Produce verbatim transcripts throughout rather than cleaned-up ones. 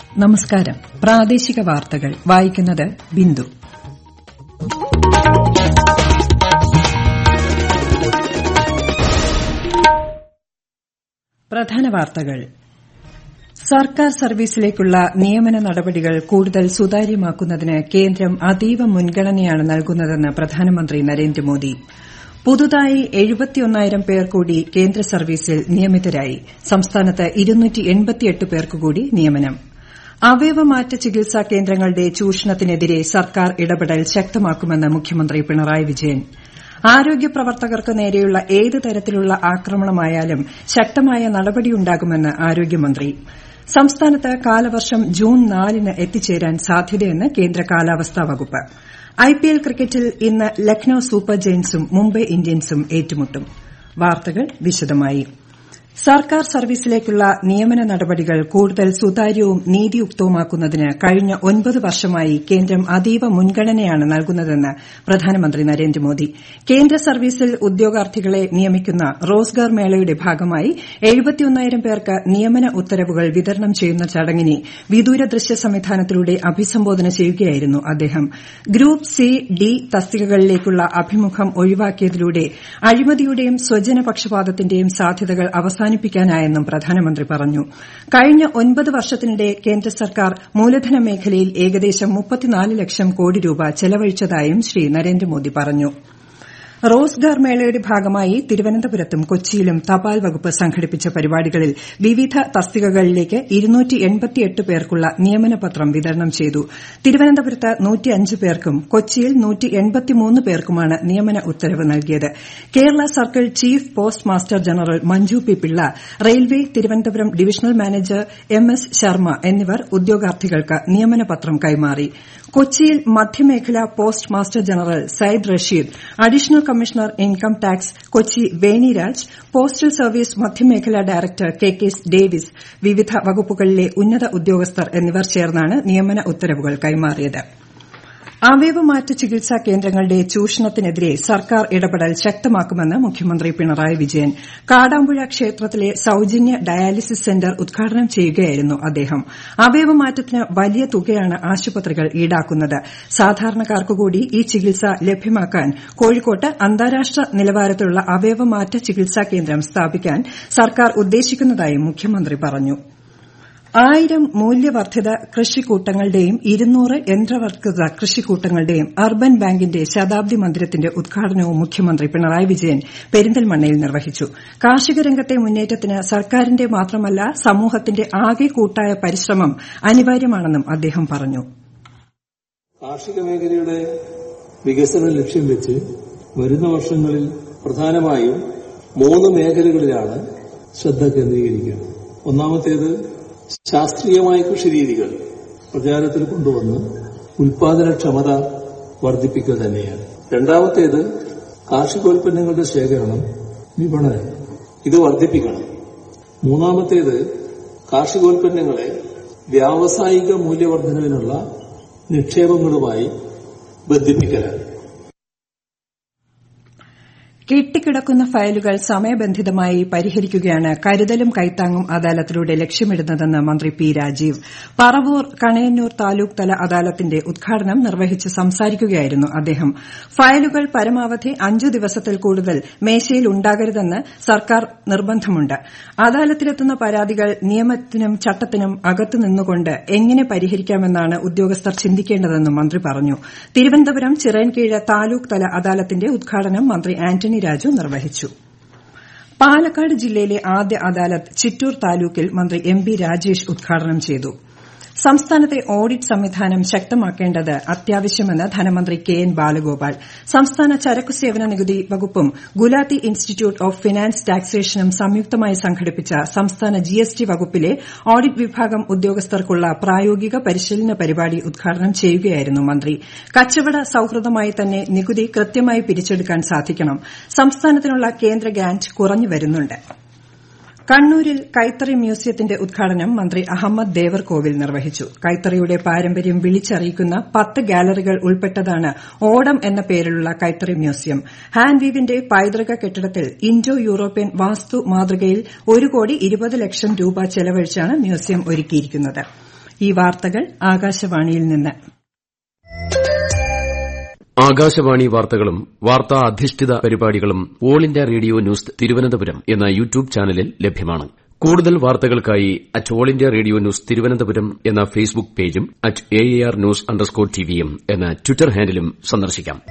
നമസ്കാരം. പ്രാദേശിക വാർത്തകൾ വായിക്കുന്നത് ബിന്ദു. പ്രധാന വാർത്തകൾ. സർക്കാർ സർവീസിലേക്കുള്ള നിയമന നടപടികൾ കൂടുതൽ സുതാര്യമാക്കുന്നതിന് കേന്ദ്രം അതീവ മുൻഗണനയാണ് നൽകുന്നതെന്ന് പ്രധാനമന്ത്രി നരേന്ദ്രമോദി. പുതുതായി എഴുപത്തിയൊന്നായിരം പേർ കൂടി കേന്ദ്ര സർവീസിൽ നിയമിതരായി. സംസ്ഥാനത്ത് ഇരുന്നൂറ്റി എൺപത്തിയെട്ട് പേർക്കുകൂടി നിയമനം. അവയവമാറ്റ ചികിത്സാ കേന്ദ്രങ്ങളുടെ ചൂഷണത്തിനെതിരെ സർക്കാർ ഇടപെടൽ ശക്തമാക്കുമെന്ന് മുഖ്യമന്ത്രി പിണറായി വിജയൻ. ആരോഗ്യ പ്രവർത്തകർക്ക് നേരെയുള്ള ഏത് തരത്തിലുള്ള ആക്രമണമായാലും ശക്തമായ നടപടിയുണ്ടാകുമെന്ന് ആരോഗ്യമന്ത്രി. സംസ്ഥാനത്ത് കാലവർഷം ജൂൺ നാലിന് എത്തിച്ചേരാൻ സാധ്യതയെന്ന് കേന്ദ്ര കാലാവസ്ഥാ വകുപ്പ്. ഐപിഎൽ ക്രിക്കറ്റിൽ ഇന്ന് ലക്നൌ സൂപ്പർ ജയന്റ്സും മുംബൈ ഇന്ത്യൻസും ഏറ്റുമുട്ടും. വാർത്തകൾ വിശദമായി. സർക്കാർ സർവീസിലേക്കുള്ള നിയമന നടപടികൾ കൂടുതൽ സുതാര്യവും നീതിയുക്തവുമാക്കുന്നതിന് കഴിഞ്ഞ ഒൻപത് വർഷമായി കേന്ദ്രം അതീവ മുൻഗണനയാണ് നൽകുന്നതെന്ന് പ്രധാനമന്ത്രി നരേന്ദ്രമോദി. കേന്ദ്ര സർവീസിൽ ഉദ്യോഗാർത്ഥികളെ നിയമിക്കുന്ന റോസ്ഗാർ മേളയുടെ ഭാഗമായി എഴുപത്തിയൊന്നായിരം പേർക്ക് നിയമന ഉത്തരവുകൾ വിതരണം ചെയ്യുന്ന ചടങ്ങിനെ വിദൂര ദൃശ്യ സംവിധാനത്തിലൂടെ അഭിസംബോധന ചെയ്യുകയായിരുന്നു അദ്ദേഹം. ഗ്രൂപ്പ് സി ഡി തസ്തികകളിലേക്കുള്ള അഭിമുഖം ഒഴിവാക്കിയതിലൂടെ അഴിമതിയുടെയും സ്വജനപക്ഷപാതത്തിന്റെയും സാധ്യതകൾ അവസാനിപ്പിക്കാനായെന്നും പ്രധാനമന്ത്രി പറഞ്ഞു. കഴിഞ്ഞ ഒൻപത് വർഷത്തിനിടെ കേന്ദ്ര സർക്കാർ മൂലധന മേഖലയിൽ ഏകദേശം മുപ്പത്തിനാല് ലക്ഷം കോടി രൂപ ചെലവഴിച്ചതായും ശ്രീ നരേന്ദ്രമോദി പറഞ്ഞു. റോസ്ഗാർ മേളയുടെ ഭാഗമായി തിരുവനന്തപുരത്തും കൊച്ചിയിലും തപാൽ വകുപ്പ് സംഘടിപ്പിച്ച പരിപാടികളിൽ വിവിധ തസ്തികകളിലേക്ക് ഇരുന്നൂറ്റി എൺപത്തിയെട്ട് പേർക്കുള്ള നിയമനപത്രം വിതരണം ചെയ്തു. തിരുവനന്തപുരത്ത് നൂറ്റിയഞ്ച് പേർക്കും കൊച്ചിയിൽ നൂറ്റി എൺപത്തിമൂന്ന് പേർക്കുമാണ് നിയമന ഉത്തരവ് നൽകിയത്. Kerala circle chief post master general Manju P Pillai, railway Thiruvananthapuram divisional manager M S Sharma എന്നിവർ ഉദ്യോഗാർത്ഥികൾക്ക് നിയമനപത്രം കൈമാറി. കൊച്ചിയിൽ മധ്യമേഖല post master general Syed Rasheed, additional commissioner income tax Kochi Veniraj, postal service മധ്യമേഖല ഡയറക്ടർ കെ കെ ഡേവിസ്, വിവിധ വകുപ്പുകളിലെ ഉന്നത ഉദ്യോഗസ്ഥർ എന്നിവർ ചേർന്നാണ് നിയമന ഉത്തരവുകൾ കൈമാറിയത്. അവയവമാറ്റ ചികിത്സാ കേന്ദ്രങ്ങളുടെ ചൂഷണത്തിനെതിരെ സർക്കാർ ഇടപെടൽ ശക്തമാക്കുമെന്ന് മുഖ്യമന്ത്രി പിണറായി വിജയൻ. കാടാമ്പുഴ ക്ഷേത്രത്തിലെ സൌജന്യ ഡയാലിസിസ് സെന്റർ ഉദ്ഘാടനം ചെയ്യുകയായിരുന്നു അദ്ദേഹം. അവയവമാറ്റത്തിന് വലിയ തുകയാണ് ആശുപത്രികൾ ഈടാക്കുന്നത്. സാധാരണക്കാർക്കുകൂടി ഈ ചികിത്സ ലഭ്യമാക്കാൻ കോഴിക്കോട്ട് അന്താരാഷ്ട്ര നിലവാരത്തിലുള്ള അവയവമാറ്റ ചികിത്സാ കേന്ദ്രം സ്ഥാപിക്കാൻ സർക്കാർ ഉദ്ദേശിക്കുന്നതായും മുഖ്യമന്ത്രി പറഞ്ഞു. ആയിരം മൂല്യവർദ്ധിത കൃഷിക്കൂട്ടങ്ങളുടെയും ഇരുന്നൂറ് യന്ത്രവത്കൃത കൃഷിക്കൂട്ടങ്ങളുടെയും അർബൻ ബാങ്കിന്റെ ശതാബ്ദി മന്ദിരത്തിന്റെ ഉദ്ഘാടനവും മുഖ്യമന്ത്രി പിണറായി വിജയൻ പെരിന്തൽമണ്ണയിൽ നിർവഹിച്ചു. കാർഷിക രംഗത്തെ മുന്നേറ്റത്തിന് സർക്കാരിന്റെ മാത്രമല്ല സമൂഹത്തിന്റെ ആകെ കൂട്ടായ പരിശ്രമം അനിവാര്യമാണെന്നും അദ്ദേഹം പറഞ്ഞു. കാർഷിക മേഖലയുടെ വികസനം ലക്ഷ്യം വെച്ച് വരുന്ന വർഷങ്ങളിൽ പ്രധാനമായും മൂന്ന് മേഖലകളിലാണ് ശ്രദ്ധ കേന്ദ്രീകരിക്കുന്നത്. ഒന്നാമത്തേത് ശാസ്ത്രീയമായ കൃഷിരീതികൾ പ്രചാരത്തിൽ കൊണ്ടുവന്ന് ഉൽപാദനക്ഷമത വർദ്ധിപ്പിക്കുക തന്നെയാണ്. രണ്ടാമത്തേത് കാർഷികോൽപ്പന്നങ്ങളുടെ ശേഖരണം, വിപണനം ഇത് വർദ്ധിപ്പിക്കണം. മൂന്നാമത്തേത് കാർഷികോൽപ്പന്നങ്ങളെ വ്യാവസായിക മൂല്യവർദ്ധനവിനുള്ള നിക്ഷേപങ്ങളുമായി ബന്ധിപ്പിക്കലാണ്. കെട്ടിക്കിടക്കുന്ന ഫയലുകൾ സമയബന്ധിതമായി പരിഹരിക്കുകയാണ് കരുതലും കൈത്താങ്ങും അദാലത്തിലൂടെ ലക്ഷ്യമിടുന്നതെന്ന് മന്ത്രി പി രാജീവ്. പറവൂർ കണയന്നൂർ താലൂക്ക് തല അദാലത്തിന്റെ ഉദ്ഘാടനം നിർവഹിച്ച് സംസാരിക്കുകയായിരുന്നു അദ്ദേഹം. ഫയലുകൾ പരമാവധി അഞ്ചു ദിവസത്തിൽ കൂടുതൽ മേശയിൽ ഉണ്ടാകരുതെന്ന് സർക്കാർ നിർബന്ധമുണ്ട്. അദാലത്തിലെത്തുന്ന പരാതികൾ നിയമത്തിനും ചട്ടത്തിനും അകത്തുനിന്നുകൊണ്ട് എങ്ങനെ പരിഹരിക്കാമെന്നാണ് ഉദ്യോഗസ്ഥർ ചിന്തിക്കേണ്ടതെന്നും മന്ത്രി പറഞ്ഞു. തിരുവനന്തപുരം ചിറയൻകീഴ് താലൂക്ക് തല അദാലത്തിന്റെ ഉദ്ഘാടനം മന്ത്രി ആന്റണി രാജു നിർവഹിച്ചു. പാലക്കാട് ജില്ലയിലെ ആദ്യ അദാലത്ത് ചിറ്റൂർ താലൂക്കിൽ മന്ത്രി എം ബി രാജേഷ് ഉദ്ഘാടനം ചെയ്തു. സംസ്ഥാനത്തെ ഓഡിറ്റ് സംവിധാനം ശക്തമാക്കേണ്ടത് അത്യാവശ്യമെന്ന് ധനമന്ത്രി കെ എൻ ബാലഗോപാൽ. സംസ്ഥാന ചരക്കു സേവന നികുതി വകുപ്പും ഗുലാത്തി ഇൻസ്റ്റിറ്റ്യൂട്ട് ഓഫ് ഫിനാൻസ് ടാക്സേഷനും സംയുക്തമായി സംഘടിപ്പിച്ച സംസ്ഥാന ജി എസ് ടി വകുപ്പിലെ ഓഡിറ്റ് വിഭാഗം ഉദ്യോഗസ്ഥർക്കുള്ള പ്രായോഗിക പരിശീലന പരിപാടി ഉദ്ഘാടനം ചെയ്യുകയായിരുന്നു മന്ത്രി. കച്ചവട സൌഹൃദമായി തന്നെ നികുതി കൃത്യമായി പിരിച്ചെടുക്കാൻ സാധിക്കണം. സംസ്ഥാനത്തിനുള്ള കേന്ദ്ര ഗ്രാന്റ് കുറഞ്ഞുവരുന്നുണ്ട്. കണ്ണൂരിൽ കൈത്തറി മ്യൂസിയത്തിന്റെ ഉദ്ഘാടനം മന്ത്രി അഹമ്മദ് ദേവർകോവിൽ നിർവഹിച്ചു. കൈത്തറിയുടെ പാരമ്പര്യം വിളിച്ചറിയിക്കുന്ന പത്ത് ഗാലറികൾ ഉൾപ്പെട്ടതാണ് ഓടം എന്ന പേരിലുള്ള കൈത്തറി മ്യൂസിയം. ഹാൻഡ്വീവിന്റെ പൈതൃക കെട്ടിടത്തിൽ ഇൻഡോ യൂറോപ്യൻ വാസ്തു മാതൃകയിൽ ഒരു കോടി ഇരുപത് ലക്ഷം രൂപ ചെലവഴിച്ചാണ് മ്യൂസിയം ഒരുക്കിയിരിക്കുന്നത്. ഈ വാർത്തകൾ ആകാശവാണിയിൽ നിന്ന്. ആകാശവാണി വാർത്തകളും വാർത്താ അധിഷ്ഠിത പരിപാടികളും All India Radio News Thiruvananthapuram എന്ന യൂട്യൂബ് ചാനലിൽ ലഭ്യമാണ്. കൂടുതൽ വാർത്തകൾക്കായി at All India Radio News Thiruvananthapuram എന്ന ഫേസ്ബുക്ക് പേജും at A R news underscore ടിവിയും എന്ന ട്വിറ്റർ ഹാൻഡിലും സന്ദർശിക്കാം.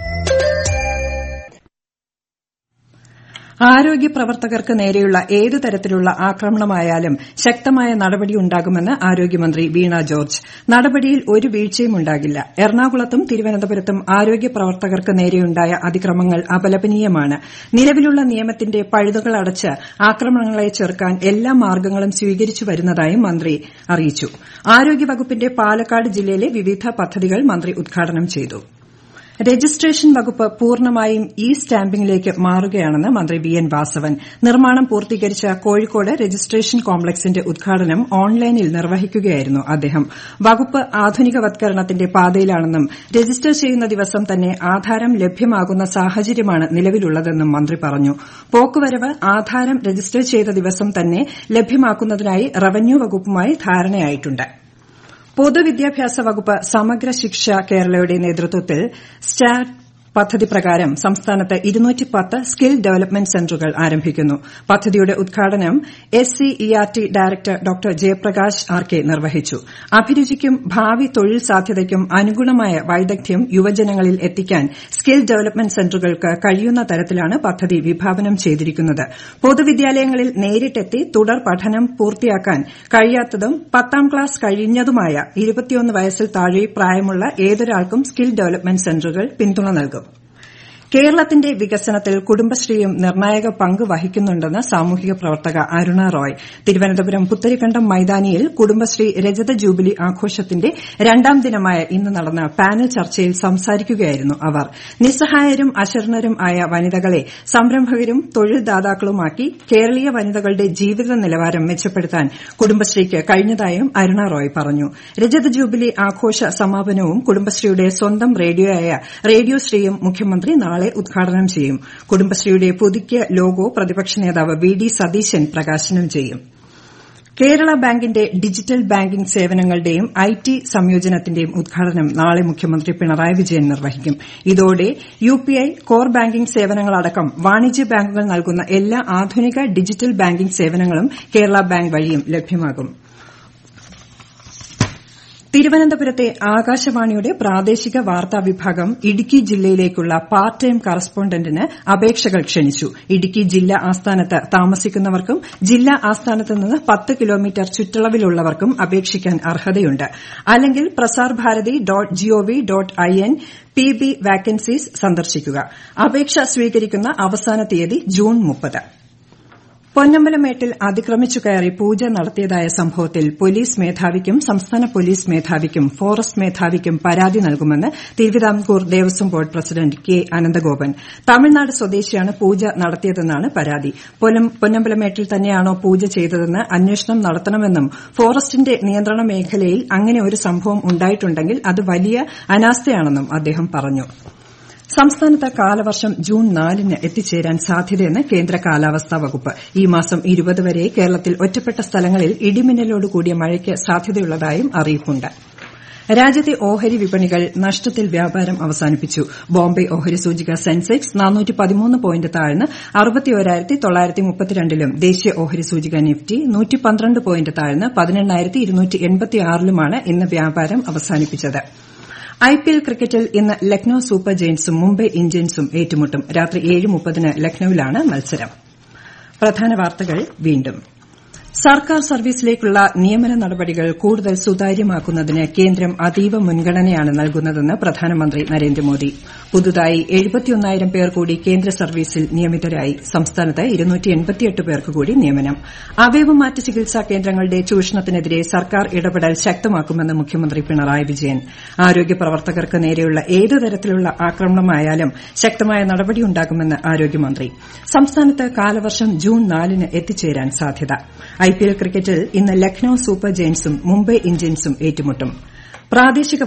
ആരോഗ്യ പ്രവർത്തകർക്ക് നേരെയുള്ള ഏതു തരത്തിലുള്ള ആക്രമണമായാലും ശക്തമായ നടപടിയുണ്ടാകുമെന്ന് ആരോഗ്യമന്ത്രി വീണ ജോർജ്. നടപടിയിൽ ഒരു വീഴ്ചയും ഉണ്ടാകില്ല. എറണാകുളത്തും തിരുവനന്തപുരത്തും ആരോഗ്യ പ്രവർത്തകർക്ക് നേരെയുണ്ടായ അതിക്രമങ്ങൾ അപലപനീയമാണ്. നിലവിലുള്ള നിയമത്തിന്റെ പഴുതുകൾ അടച്ച് ആക്രമണങ്ങളെ ചെറുക്കാൻ എല്ലാ മാർഗ്ഗങ്ങളും സ്വീകരിച്ചു വരുന്നതായും മന്ത്രി അറിയിച്ചു. ആരോഗ്യവകുപ്പിന്റെ പാലക്കാട് ജില്ലയിലെ വിവിധ പദ്ധതികൾ മന്ത്രി ഉദ്ഘാടനം ചെയ്തു. രജിസ്ട്രേഷൻ വകുപ്പ് പൂർണ്ണമായും ഇ സ്റ്റാമ്പിംഗിലേക്ക് മാറുകയാണെന്ന് മന്ത്രി വി എൻ വാസവൻ. നിർമ്മാണം പൂർത്തീകരിച്ച കോഴിക്കോട് രജിസ്ട്രേഷൻ കോംപ്ലക്സിന്റെ ഉദ്ഘാടനം ഓൺലൈനിൽ നിർവഹിക്കുകയായിരുന്നു അദ്ദേഹം. വകുപ്പ് ആധുനികവത്കരണത്തിന്റെ പാതയിലാണെന്നും രജിസ്റ്റർ ചെയ്യുന്ന ദിവസം തന്നെ ആധാരം ലഭ്യമാകുന്ന സാഹചര്യമാണ് നിലവിലുള്ളതെന്നും മന്ത്രി പറഞ്ഞു. പോക്കുവരവ് ആധാരം രജിസ്റ്റർ ചെയ്ത ദിവസം തന്നെ ലഭ്യമാക്കുന്നതിനായി റവന്യൂ വകുപ്പുമായി ധാരണയായിട്ടുണ്ട്. പൊതുവിദ്യാഭ്യാസ വകുപ്പ് സമഗ്ര ശിക്ഷ കേരളയുടെ നേതൃത്വത്തിൽ സ്റ്റാർട്ട് പദ്ധതി പ്രകാരം സംസ്ഥാനത്ത് ഇരുന്നൂറ്റി പത്ത് സ്കിൽ ഡെവലപ്മെന്റ് സെന്ററുകൾ ആരംഭിക്കുന്നു. പദ്ധതിയുടെ ഉദ്ഘാടനം S C E R T director doctor Jayaprakash R K നിർവഹിച്ചു. അഭിരുചിക്കും ഭാവി തൊഴിൽ സാധ്യതയ്ക്കും അനുഗുണമായ വൈദഗ്ധ്യം യുവജനങ്ങളിൽ എത്തിക്കാൻ സ്കിൽ ഡെവലപ്മെന്റ് സെന്ററുകൾക്ക് കഴിയുന്ന തരത്തിലാണ് പദ്ധതി വിഭാവനം ചെയ്തിരിക്കുന്നത്. പൊതുവിദ്യാലയങ്ങളിൽ നേരിട്ടെത്തി തുടർ പഠനം പൂർത്തിയാക്കാൻ കഴിയാത്തതും പത്താം ക്ലാസ് കഴിഞ്ഞതുമായ ഇരുപത്തിയൊന്ന് വയസ്സിൽ താഴെ പ്രായമുള്ള ഏതൊരാൾക്കും സ്കിൽ ഡെവലപ്മെന്റ് സെന്ററുകൾ പിന്തുണ നൽകും. കേരളത്തിന്റെ വികസനത്തിൽ കുടുംബശ്രീയും നിർണായക പങ്ക് വഹിക്കുന്നുണ്ടെന്ന് സാമൂഹിക പ്രവർത്തക അരുണ റോയ്. തിരുവനന്തപുരം പുത്തരിക്കണ്ടം മൈതാനിയിൽ കുടുംബശ്രീ രജത ജൂബിലി ആഘോഷത്തിന്റെ രണ്ടാം ദിനമായ ഇന്ന് നടന്ന പാനൽ ചർച്ചയിൽ സംസാരിക്കുകയായിരുന്നു അവർ. നിസ്സഹായരും അശരണരും ആയ വനിതകളെ സംരംഭകരും തൊഴിൽദാതാക്കളുമാക്കി കേരളീയ വനിതകളുടെ ജീവിത നിലവാരം മെച്ചപ്പെടുത്താൻ കുടുംബശ്രീക്ക് കഴിഞ്ഞതായും അരുണ റോയ് പറഞ്ഞു. രജത ജൂബിലി ആഘോഷ സമാപനവും കുടുംബശ്രീയുടെ സ്വന്തം റേഡിയോയായ റേഡിയോ ശ്രീയും മുഖ്യമന്ത്രി നാളെ ഉദ്ഘാടനം ചെയ്യും. കുടുംബശ്രീയുടെ പുതുക്കിയ ലോഗോ പ്രതിപക്ഷ നേതാവ് വി ഡി സതീശൻ പ്രകാശനം ചെയ്യും. കേരള ബാങ്കിന്റെ ഡിജിറ്റൽ ബാങ്കിംഗ് സേവനങ്ങളുടെയും ഐ ടി സംയോജനത്തിന്റെയും ഉദ്ഘാടനം നാളെ മുഖ്യമന്ത്രി പിണറായി വിജയൻ നിർവഹിക്കും. ഇതോടെ U P I core banking സേവനങ്ങളടക്കം വാണിജ്യ ബാങ്കുകൾ നൽകുന്ന എല്ലാ ആധുനിക ഡിജിറ്റൽ ബാങ്കിംഗ് സേവനങ്ങളും കേരള ബാങ്ക് വഴിയും ലഭ്യമാകും. തിരുവനന്തപുരത്തെ ആകാശവാണിയുടെ പ്രാദേശിക വാർത്താ വിഭാഗം ഇടുക്കി ജില്ലയിലേക്കുള്ള പാർട്ട് ടൈം കറസ്പോണ്ടന്റിന് അപേക്ഷകൾ ക്ഷണിച്ചു. ഇടുക്കി ജില്ലാ ആസ്ഥാനത്ത് താമസിക്കുന്നവർക്കും ജില്ലാ ആസ്ഥാനത്ത് നിന്ന് പത്ത് കിലോമീറ്റർ ചുറ്റളവിലുള്ളവർക്കും അപേക്ഷിക്കാൻ അർഹതയുണ്ട്. അല്ലെങ്കിൽ Prasar Bharati dot G O V dot I N P B vacancies സന്ദർശിക്കുക. അപേക്ഷ സ്വീകരിക്കുന്ന അവസാന തീയതി ജൂൺ മുപ്പത്. പൊന്നമ്പലമേട്ടിൽ അതിക്രമിച്ചു കയറി പൂജ നടത്തിയതായ സംഭവത്തിൽ പോലീസ് മേധാവിക്കും സംസ്ഥാന പോലീസ് മേധാവിക്കും ഫോറസ്റ്റ് മേധാവിക്കും പരാതി നൽകുമെന്ന് Thiruvithamkoor Devaswom board president K Ananthagopan. Tamil Nadu സ്വദേശിയാണ് പൂജ നടത്തിയതെന്നാണ് പരാതി. പൊന്നമ്പലമേട്ടിൽ തന്നെയാണോ പൂജ ചെയ്തതെന്ന് അന്വേഷണം നടത്തണമെന്നും ഫോറസ്റ്റിന്റെ നിയന്ത്രണ മേഖലയിൽ അങ്ങനെ ഒരു സംഭവം ഉണ്ടായിട്ടുണ്ടെങ്കിൽ അത് വലിയ അനാസ്ഥയാണെന്നും അദ്ദേഹം പറഞ്ഞു. സംസ്ഥാനത്ത് കാലവർഷം ജൂൺ നാലിന് എത്തിച്ചേരാൻ സാധ്യതയെന്ന് കേന്ദ്ര കാലാവസ്ഥാ വകുപ്പ്. ഈ മാസം ഇരുപത് വരെ കേരളത്തിൽ ഒറ്റപ്പെട്ട സ്ഥലങ്ങളിൽ ഇടിമിന്നലോടുകൂടിയ മഴയ്ക്ക് സാധ്യതയുള്ളതായും അറിയിപ്പുണ്ട്. രാജ്യത്തെ ഓഹരി വിപണികൾ നഷ്ടത്തിൽ വ്യാപാരം അവസാനിപ്പിച്ചു. ബോംബെ ഓഹരി സൂചിക സെൻസെക്സ് നാനൂറ്റി പതിമൂന്ന് പോയിന്റ് താഴ്ന്ന് അറുപത്തിയൊരായിരത്തി തൊള്ളായിരത്തി മുപ്പത്തിരണ്ടിലും ദേശീയ ഓഹരി സൂചിക നിഫ്റ്റി നൂറ്റി പന്ത്രണ്ട് പോയിന്റ് താഴ്ന്ന് പതിനെണ്ണായിരത്തി ഇരുന്നൂറ്റി എൺപത്തിയാറിലുമാണ് ഇന്ന് വ്യാപാരം അവസാനിപ്പിച്ചത്. ഐപിഎൽ ക്രിക്കറ്റിൽ ഇന്ന് ലക്നൌ സൂപ്പർ ജയന്റ്സും മുംബൈ ഇന്ത്യൻസും ഏറ്റുമുട്ടും. രാത്രി ഏഴ് മുപ്പതിന് ലക്നൌവിലാണ് മത്സരം. പ്രധാന വാർത്തകൾ വീണ്ടും. സർക്കാർ സർവീസിലേക്കുള്ള നിയമന നടപടികൾ കൂടുതൽ സുതാര്യമാക്കുന്നതിന് കേന്ദ്രം അതീവ മുൻഗണനയാണ് നൽകുന്നതെന്ന് പ്രധാനമന്ത്രി നരേന്ദ്രമോദി. പുതുതായി എഴുപത്തിയൊന്നായിരം പേർ കൂടി കേന്ദ്ര സർവീസിൽ നിയമിതരായി. സംസ്ഥാനത്ത് ഇരുന്നൂറ്റി എൺപത്തിയെട്ട് പേർക്ക് കൂടി നിയമനം. അവയവമാറ്റ ചികിത്സാ കേന്ദ്രങ്ങളുടെ ചൂഷണത്തിനെതിരെ സർക്കാർ ഇടപെടൽ ശക്തമാക്കുമെന്ന് മുഖ്യമന്ത്രി പിണറായി വിജയൻ. ആരോഗ്യ പ്രവർത്തകർക്ക് നേരെയുള്ള ഏതു തരത്തിലുള്ള ആക്രമണമായാലും ശക്തമായ നടപടിയുണ്ടാകുമെന്ന് ആരോഗ്യമന്ത്രി. സംസ്ഥാനത്ത് കാലവർഷം ജൂൺ നാലിന് എത്തിച്ചേരാൻ സാധ്യത. ഐപിഎൽ ക്രിക്കറ്റിൽ ഇന്ന് ലക്നൌ സൂപ്പർ ജയന്റ്സും മുംബൈ ഇന്ത്യൻസും ഏറ്റുമുട്ടും. പ്രാദേശിക